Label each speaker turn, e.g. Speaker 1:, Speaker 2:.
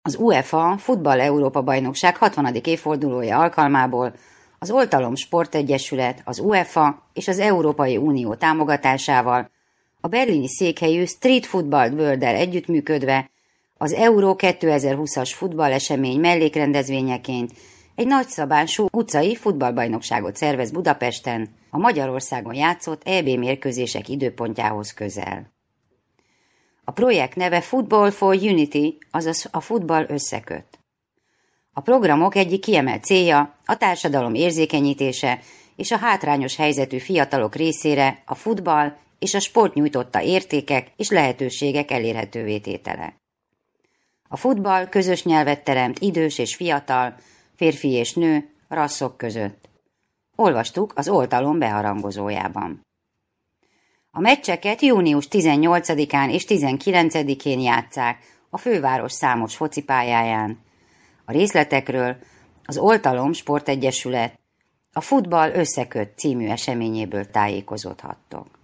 Speaker 1: Az UEFA Futball Európa-bajnokság 60. évfordulója alkalmából az Oltalom Sportegyesület, az UEFA és az Európai Unió támogatásával a berlini székhelyű Street Football World-del együttműködve az Euro 2020-as futballesemény mellékrendezvényeként egy nagyszabású utcai futballbajnokságot szervez Budapesten, a Magyarországon játszott EB mérkőzések időpontjához közel. A projekt neve Football for Unity, azaz a futball összeköt. A programok egyik kiemelt célja a társadalom érzékenyítése és a hátrányos helyzetű fiatalok részére a futball és a sport nyújtotta értékek és lehetőségek elérhetővé tétele. A futball közös nyelvet teremt idős és fiatal, férfi és nő, rasszok között. Olvastuk az Oltalom beharangozójában. A meccseket június 18-án és 19-én játsszák a főváros számos focipályáján. A részletekről az Oltalom Sportegyesület a Futball összeköt című eseményéből tájékozódhattok.